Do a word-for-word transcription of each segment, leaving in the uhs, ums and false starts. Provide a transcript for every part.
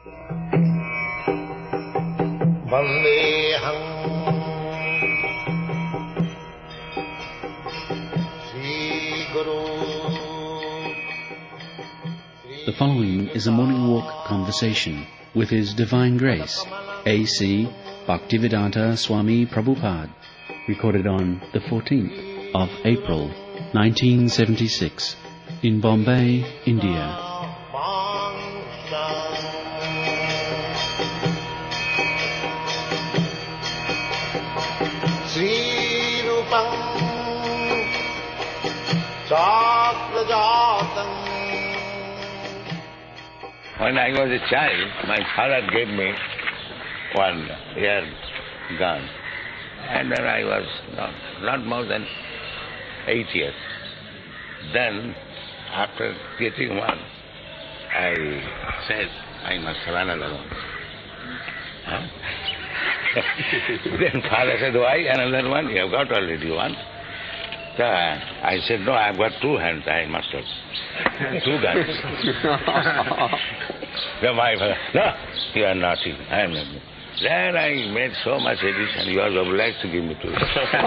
The following is a morning walk conversation with His Divine Grace, A C Bhaktivedanta Swami Prabhupada, recorded on the fourteenth of April, nineteen seventy-six, in Bombay, India. When I was a child, my father gave me one air gun, and when I was not, not more than eight years. Then, after getting one, I said, I must have another one. Huh? Then father said, why another one? You have got already one. So I said, no, I have got two hands, I must have two guns. Then my father, no, you are naughty, I am not. Then I made so much addition, you are obliged to give me two.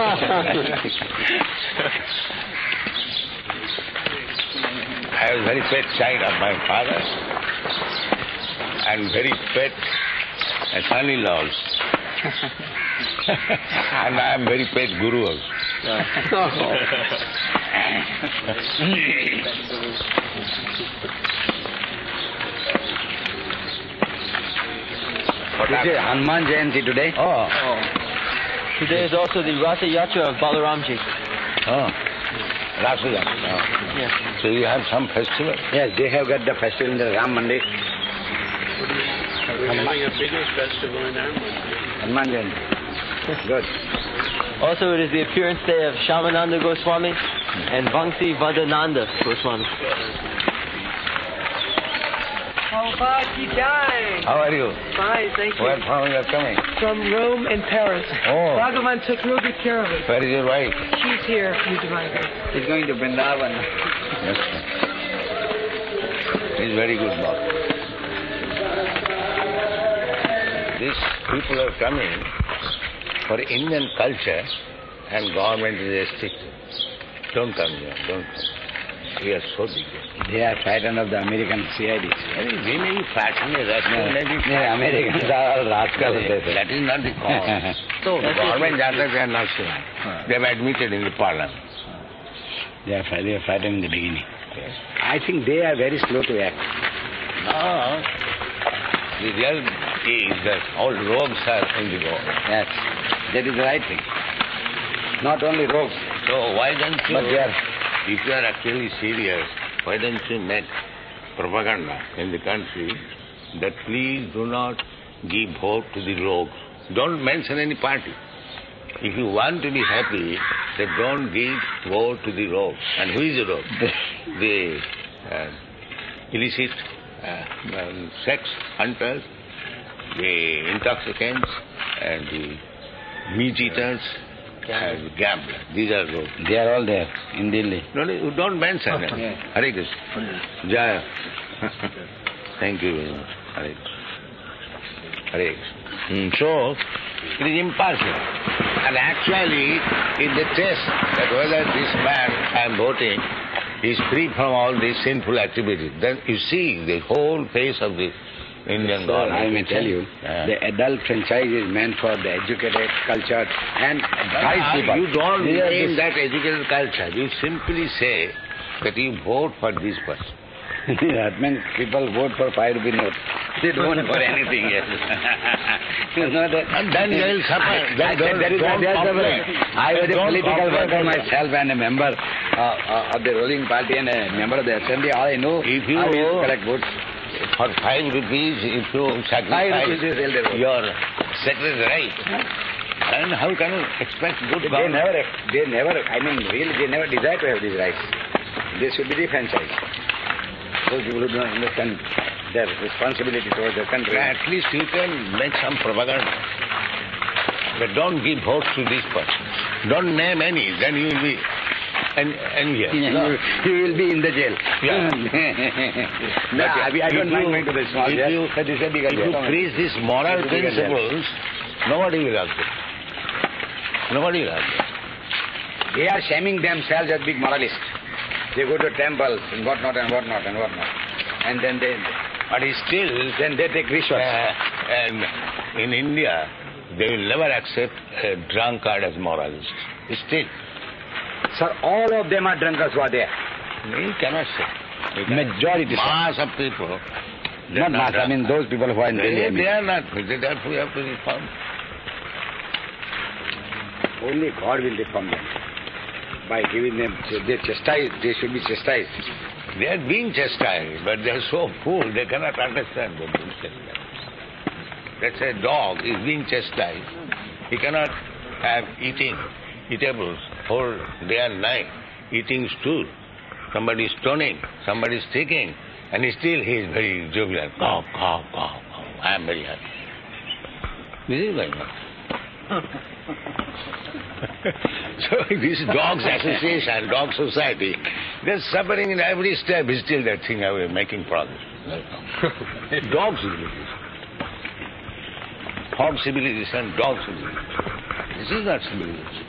I was very pet child of my father and very pet son-in-law also. And I am very pet guru also. This is Hanuman Jayanti today. Oh. oh. Today is also the Ratha Yatra of Balaramji. Oh. Ratha Yatra. Oh. Yes. So you have some festival? Yes, they have got the festival in the Ram Mandir. We're having a bigger festival in our Mandir. Hanuman Jayanti. Good. Also, it is the appearance day of Shamananda Goswami and Vangsi Vadananda Goswami. How are you? Fine, thank you. Where from you are coming? From Rome and Paris. Oh. Bhagavan took real good care of it. Where is your wife? She's here, you divine grace. He's going to Vrindavan. Yes, sir. He's very good boy. These people are coming for Indian culture and government is restricted. Don't come here, don't come. We are so big. They are frightened of the American C I D. Very women fashion is that. No, no, Americans are all rascals. That is not the cause. So, the government jata, they are not sure. They have admitted in the parliament. They are, they are frightened in the beginning. Yes. I think they are very slow to act. No. The real is that all rogues are in the war. Yes, that is the right thing. Not only rogues. So why don't you, but they are, if you are actually serious, why don't you make propaganda in the country that please do not give vote to the rogues. Don't mention any party. If you want to be happy, then don't give vote to the rogues. And who is the rogue? the uh, illicit uh, um, sex hunters, the intoxicants, and the meat eaters, and gamblers. These are rogues. They are all there in Delhi. No, no, you don't mention them. Yeah. Hare Krishna. Jaya. Thank you very much. Hare Krishna. Hare Krishna. Mm, so, it is impartial. And actually, if they test that whether this man I am voting is free from all these sinful activities, then you see the whole face of the Indian government. I may tell you, yeah. the adult franchise is meant for the educated, cultured, and wise people. You don't These are mean this- that educated culture. You simply say that you vote for this person. That means people vote for five rupee note. They don't vote for anything else. You know that? And then they will suffer. I, Then I, don't- that is why don't they are complain. suffering. I was a Don't political complain. worker myself and a member uh, uh, of the ruling party and a member of the assembly. All I know If you how we used to collect votes. For five rupees, if you sacrifice Five rupees is elder vote. your sacred right, then how can you expect good They government? never, they never, I mean, really, they never desire to have these rights. They should be defranchised. Those people who don't understand their responsibility towards the country. At least you can make some propaganda. But don't give votes to this person. Don't name any, then you will be and, and here. No. You, you will be in the jail. Yeah. no, I, I don't if mind you, going to the small if jail, you, but it's a bigger if jail. you preach these moral It's a bigger jail. principles, nobody will object. Nobody will object. They are shaming themselves as big moralists. They go to temples and whatnot and whatnot and whatnot. And then they... But still... Then they take rishwat. Uh, and in India, they will never accept a drunkard as moralist. Still. Sir, all of them are drunkards who are there. You cannot say. You cannot Majority, say. Mass of people. they Not are mass, I mean those people who are in Delhi. I They, mean. they are not. That we have to reform. Only God will reform them. By giving them, they chastise, they should be chastised. They are being chastised, but they are so fool, they cannot understand what being chastised. Let's say a dog is being chastised. He cannot have eating, eatables, whole day and night, eating stool. Somebody is stoning, somebody is kicking, and still he is very jovial. Cow, cow, cow, cow. I am very happy. This is going on. So this dogs association, dog society, they're suffering in every step. Still they think we are making progress. Dog civilization. Hog civilization, dog civilization. This is not civilization.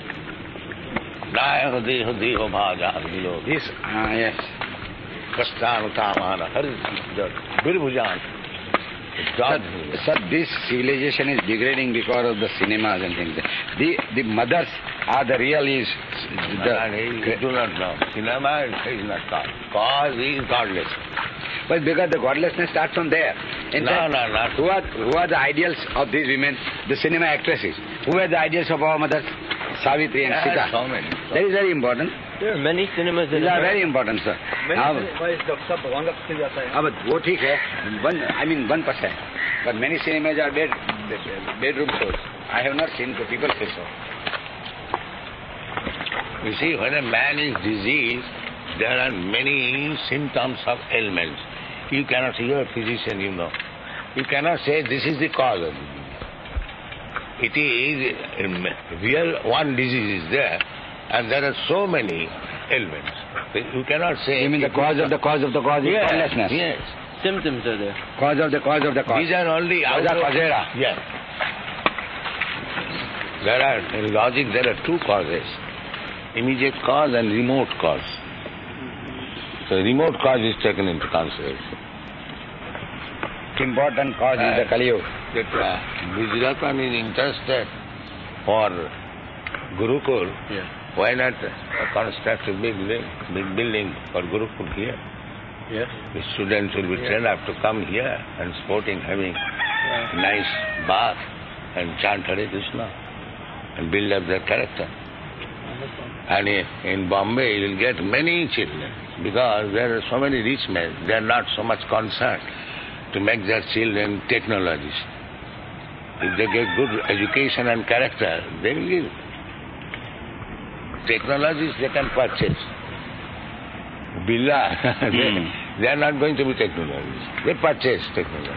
Nayak deho deho bhaja dilo. Yes, ah, yes. Kastan kamana, hari birbhujan. Sir, sir, this civilization is degrading because of the cinemas and things. The the mothers are the real is the. You do not know. Cinema is not God. Cause is godless. But because the godlessness starts from there. In No, fact, no, not. Who are who are the ideals of these women? The cinema actresses. Who are the ideals of our mothers? Savitri and There Sita. are so many. That is very important. There are many cinemas in These are America. very important, sir. Now, अब वो ठीक है, one I mean one percent. But many cinemas are bed bedroom shows. I have not seen the people say so. You see, when a man is diseased, there are many symptoms of ailments. You cannot, you are a physician, you know. You cannot say this is the cause of the disease. It is, um, real one disease is there, and there are so many ailments. You cannot say... You mean the cause of the cause of the cause is Yes, godlessness? yes. Symptoms are there. Cause of the cause of the cause. These are only... Causa out of- causera. Yes. There are, in logic, there are two causes. Immediate cause and remote cause. So remote cause is taken into consideration. Important cause is the Kali Yuga. That uh, Vijayappan is interested for Gurukul. Yeah. Why not uh, construct a big, big, big building for Gurukul here? Yes. The students will be trained up to come here and sporting, having nice bath and chant Hare Krishna and build up their character. And in, in Bombay, you will get many children because there are so many rich men. They are not so much concerned to make their children technologists. If they get good education and character, they will give. Technologies they can purchase. Birla, they, they are not going to be technologists. They purchase technology.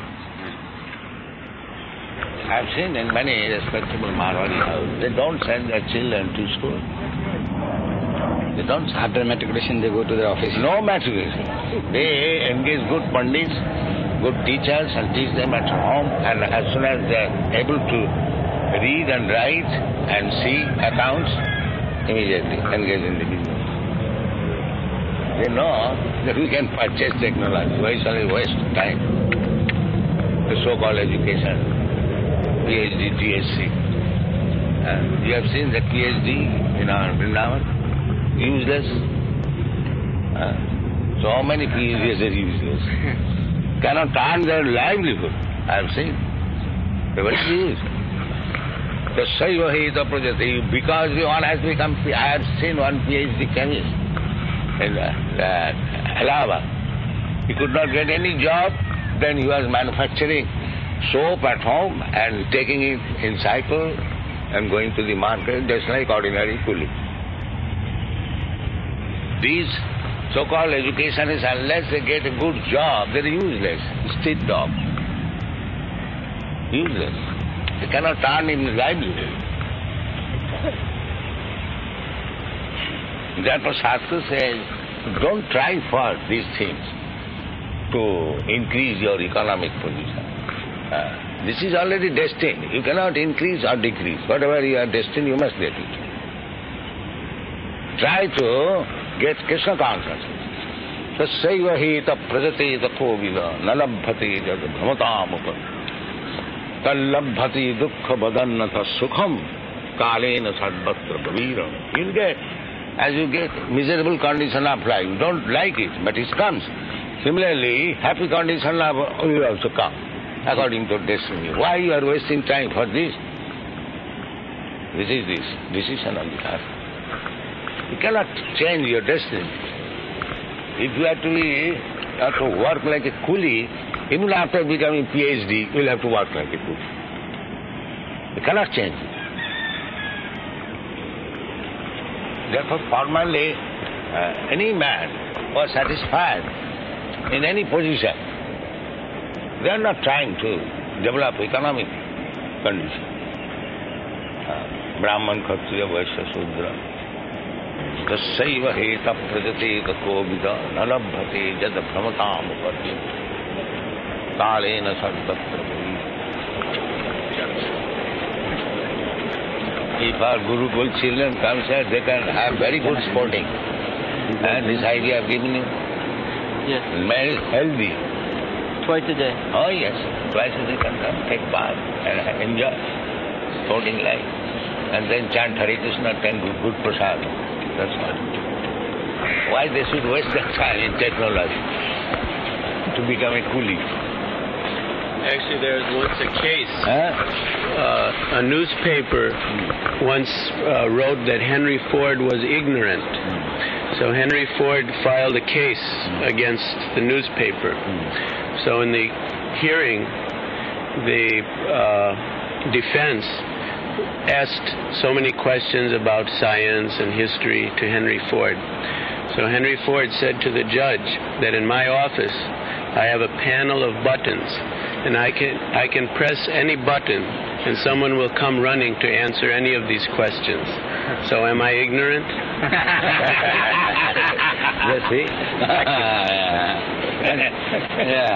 I have seen in many respectable Marwari houses, they don't send their children to school. They don't send. After matriculation, they go to their office. No matriculation. They engage good pandits, good teachers, and teach them at home. And as soon as they are able to read and write and see accounts, immediately engage in the business. They know that we can purchase technology. Why shall we waste time? The so-called education, PhD, D S C. And you have seen the PhD in our Vrindavan? Useless. Uh, so many PhDs are useless. Cannot earn their livelihood. I have seen. They will use. The Saivahita Prajati, because one has become, I have seen one PhD chemist in uh, uh, Allahabad. He could not get any job, then he was manufacturing soap at home and taking it in cycle and going to the market just like ordinary coolie. These so-called educationists, unless they get a good job, they're useless. Street dog. Useless. They cannot earn in livelihood. Therefore Shastra says, don't try for these things to increase your economic position. Uh, this is already destined. You cannot increase or decrease. Whatever you are destined, you must get it. Try to get Krishna consciousness. Tasaiva hita prajate takovida nalabhati jad bhamatam upam tallabhati dukkha badannata sukham kalena sadvatra praviram. You'll get, as you get miserable condition of life, you don't like it, but it comes. Similarly, happy condition of will also come, according to destiny. Why you are wasting time for this? This is this decision of the heart. You cannot change your destiny. If you have to be, you have to work like a coolie, even after becoming P H D, you will have to work like a coolie. You cannot change it. Therefore, formally, uh, any man who is satisfied in any position, they are not trying to develop economic condition. Uh, Brahman, Kshatriya, Vaishya, Shudra. Tasaiva heta prajate takovida nalabhate jad bhramatam upati kalena sadvatra praviram. If our Gurukul children comes here, they can have very good sporting. And this idea I have given you. Yes. Man is healthy. Twice a day. Oh yes, twice a day can come, take part and enjoy sporting life. And then chant Hare Krishna, ten good, good prasad. That's all. Why they should waste their time in technology to become a coolie? Actually, there was once a case. Huh? Uh, a newspaper once uh, wrote that Henry Ford was ignorant. Mm. So Henry Ford filed a case mm. against the newspaper. Mm. So in the hearing, the uh, defense asked so many questions about science and history to Henry Ford. So Henry Ford said to the judge that in my office I have a panel of buttons, and I can I can press any button and someone will come running to answer any of these questions. So am I ignorant? Yes, see? Yeah.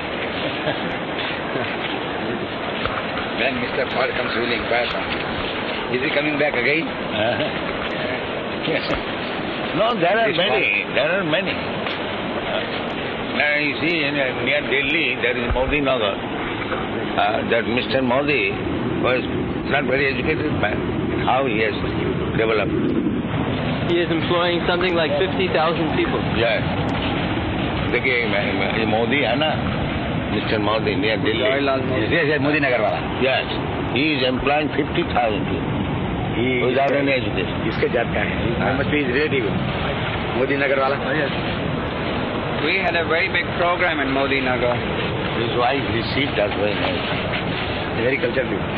When Mister Ford comes, we will inquire from him. Is he coming back again? Uh-huh. Yes. No, there are many. There are many. Uh, now you see, in, uh, near Delhi, there is Modi Nagar. Uh, that Mister Modi was not very educated man. How he has developed. He is employing something like fifty thousand people. Yes. देखिए Modi है ना, Mister Modi near Delhi. Yes, yes, yes, Modi Nagar wala. Yes. He is employing fifty thousand people. He without any education. इसके जानता है. I must be his relative. Modi Nagar wala. Oh, yes. We had a very big program in Modi Nagar. His wife received us very nice. Very cultured people.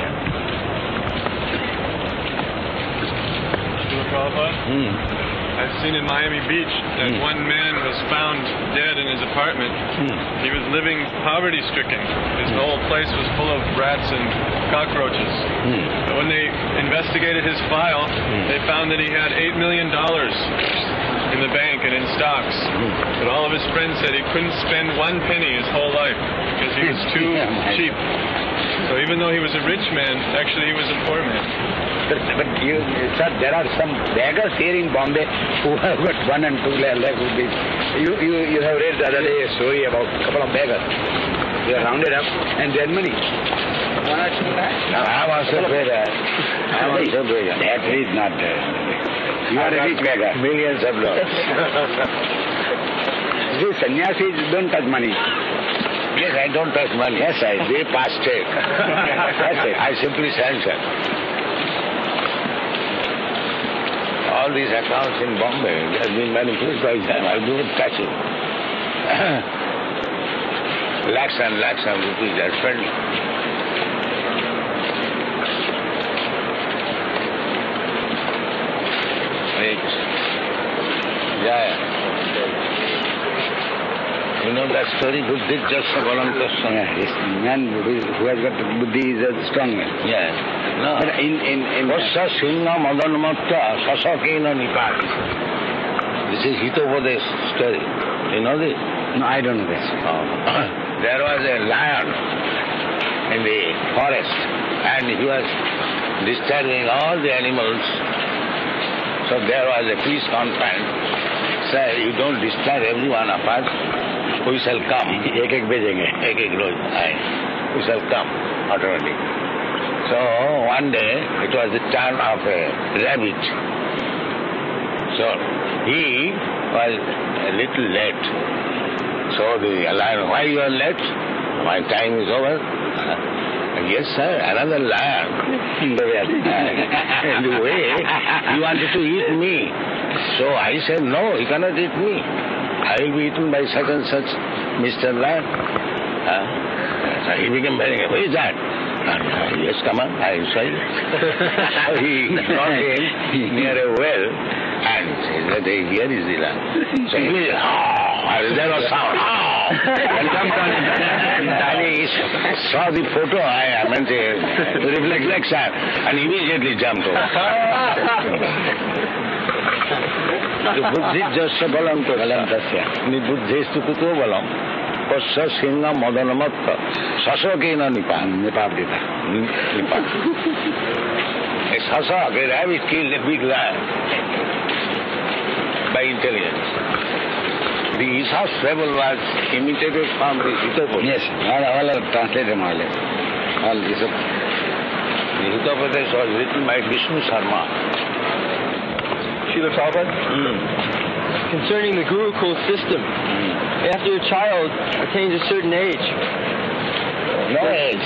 Hmm. I've seen in Miami Beach that Hmm. one man was found dead in his apartment. Hmm. He was living poverty-stricken. His whole place was full of rats and cockroaches. Hmm. But when they investigated his file, Hmm. they found that he had eight million dollars in the bank and in stocks. Hmm. But all of his friends said he couldn't spend one penny his whole life because he was too cheap. So even though he was a rich man, actually he was a poor man. But, but you, sir, there are some beggars here in Bombay who have got one and two lakh rupees. You, you, you have read the other day a story about a couple of beggars. They are rounded up and their money. One or two lakh. Now I was a beggar. I was a beggar. That is not. Uh, you are a rich beggar. Millions of dollars. These sannyasis don't touch money. Yes, I don't touch money. Yes, I They pass check. That's it. I simply sanction. All these accounts in Bombay have been manipulated by them. I do not touch it. Lakhs and lakhs of rupees are spending. Yeah, yeah. You know that story, Buddhi Jasa Balantasya? Yeah, this man who, is, who has got buddhi is a strong man. Yes. No. But in, in, in Vassa Singha Madanmatta Sasakena Nipati. This is Hitopadesh story. You know this? No, I don't know this. Oh. There was a lion in the forest and he was disturbing all the animals. So there was a peace conference. Sir, you don't disturb every one of us. We shall come. एक एक भेजेंगे. एक एक रोज आए. We shall come automatically. So one day it was the turn of a rabbit. So he was a little late. So the lion, why you are late? My time is over. Yes, sir, another lion. In the way, he wanted to eat me. So I said, no, he cannot eat me. I will be eaten by such and such Mister Lion. Huh? So he became very, who is that? Uh, yes, come on, I will show you. So he brought him near a well and said that here is the lion. So he was, oh, there was sound, oh, and jumped on him. And he saw the photo, I, I meant the reflection, and immediately jumped over. बुद्धिज्जस्य बलं तस्य निबुद्धिस्तु कुतो बलं पश्य सिंह मदनमत्त शशकेन निपात निपातिता निपात. A shashak, a rabbit killed a big lion by intelligence. The Aesop's fable was imitated from the Hitopadesh. Yes, all, all are translated more or less. All Aesop. The Hitopadesh was written by Vishnu Sharma. Srila Prabhupada? Mm. Concerning the Gurukul system, mm. after a child attains a certain age. No age.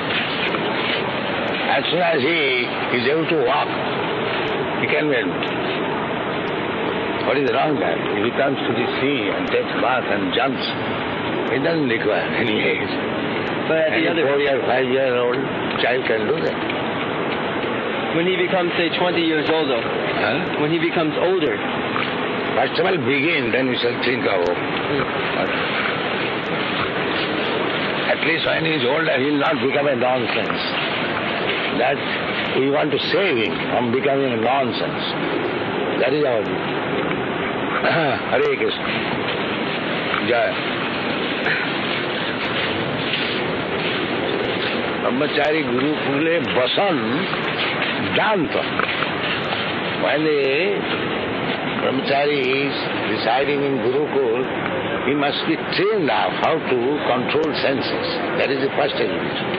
As soon as he is able to walk, he can be admitted. What is wrong there? If he comes to the sea and takes bath and jumps, he doesn't require any age. But at the other four year, five year old child can do that. When he becomes, say, twenty years old, though, huh? when he becomes older, first of all, begin, then we shall think of it. At least when he is older, he will not become a nonsense. That we want to save him from becoming a nonsense. That is our duty. Hare Krishna. Jaya. Brahmachari Guru Kule Basan Danta. When the Brahmachari is residing in Gurukul, he must be trained now how to control senses. That is the first education.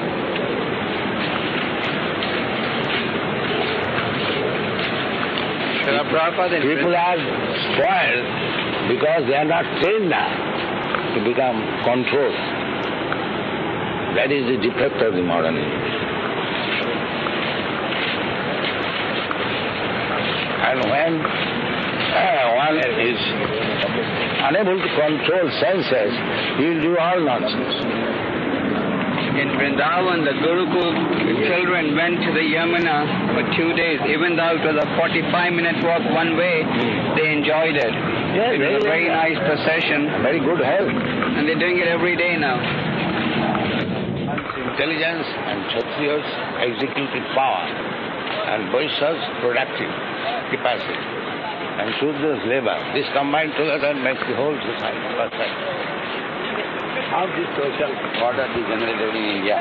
People are spoiled because they are not trained now to become controlled. That is the defect of the modern age. And when uh, one is unable to control senses, he will do all nonsense. In Vrindavan, the Gurukul children went to the Yamuna for two days. Even though it was a forty-five minute walk one way, they enjoyed it. Yes, it was a very nice procession. Very good health. And they're doing it every day now. Intelligence and Kshatriyas executive power and Vaishyas productive capacity and Shudras labor. This combined together makes the whole society perfect. How this social order is generated in India?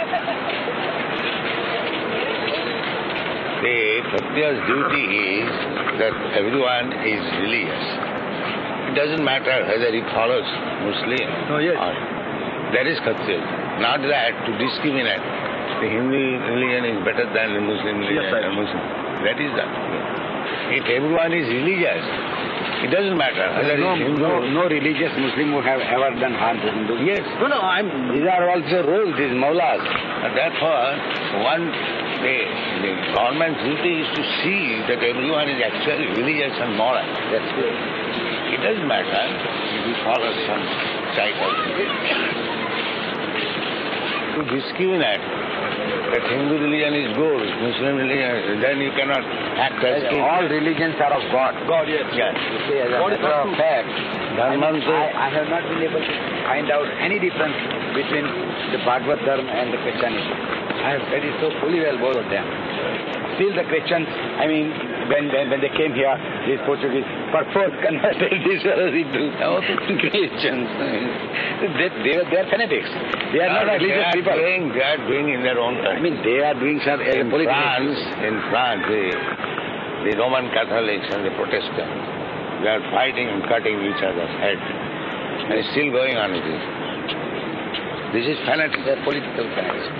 The Kshatriya's duty is that everyone is religious. It doesn't matter whether he follows Muslim oh, yes. or that is Kshatriya. Not that to discriminate. The Hindu religion is better than the Muslim religion. Yes, or Muslim. That is that. If everyone is religious, it doesn't matter whether no, it's Hindu. No, no religious Muslim would have ever done harm to Hindus. Yes. No, no, I'm, these are also rules, these maulas. And therefore, one, the, the government's duty is to see that everyone is actually religious and moral. That's good. It doesn't matter if you follow some type of religion. To discriminate that Hindu religion is good, Muslim religion, then you cannot act as king. All religions are of God. God, yes. Yes. You see, as a God matter of fact, I, mean, I, I have not been able to find out any difference between the Bhagavad Dharma and the Christianity. I have studied so fully well both of them. Still the Christians, I mean, when, when, when they came here, these Portuguese purpose converted these fellows into Christians. They, they, are, they are fanatics. They are no, not religious they are people. Doing, they are doing in their own country. I mean, they are doing some as in a political... France, in France, the, the Roman Catholics and the Protestants, they are fighting and cutting each other's head. And it's still going on with this. This is fanaticism. They are political fanatics.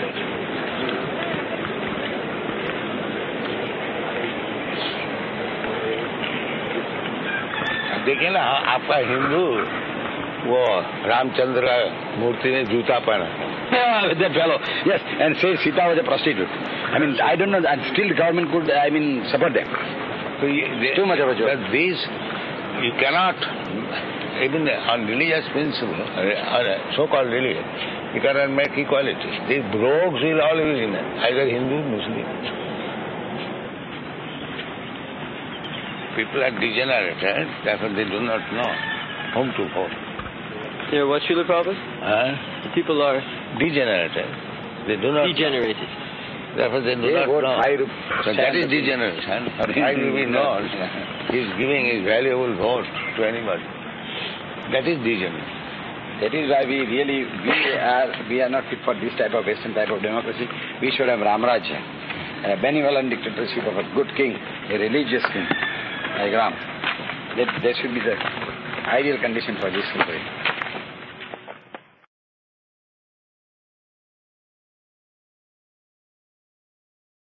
देखिए ना आपका हिंदू वो रामचंद्र मूर्ति ने जूता पहना. Yeah, that fellow. Yes, and say Sita was a prostitute. I mean, I don't know, and still the government could, I mean, support them. So they, Too much of a joke. But these, you cannot, even on religious principle, or so-called religion, you cannot make equality. These rogues will always win, either Hindu, Muslim. People are degenerated, therefore they do not know whom to vote. Yeah, what, Srila Prabhupada? Huh? The people are Degenerated. They do not degenerated. Know. Therefore they do they not vote know. Five So that is degeneration. Or five rupees notes. He is giving his valuable vote to anybody. That is degeneration. That is why we really, we are, we are not fit for this type of Western type of democracy. We should have Ramrajya, a benevolent dictatorship of a good king, a religious king, like Ram. That, that should be the ideal condition for this country.